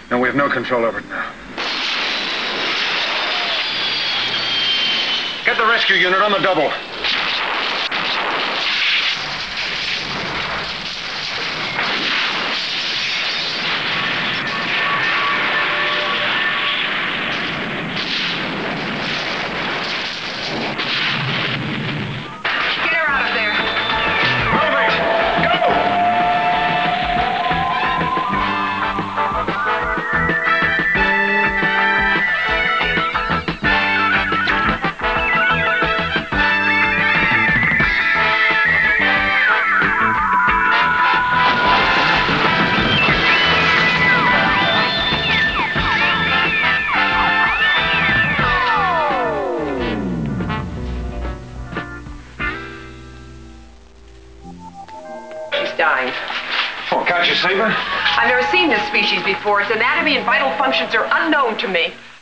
No, we have no control over it now. Get the rescue unit on the double. Dying. Oh, can't you save her? I've never seen this species before. Its anatomy and vital functions are unknown to me.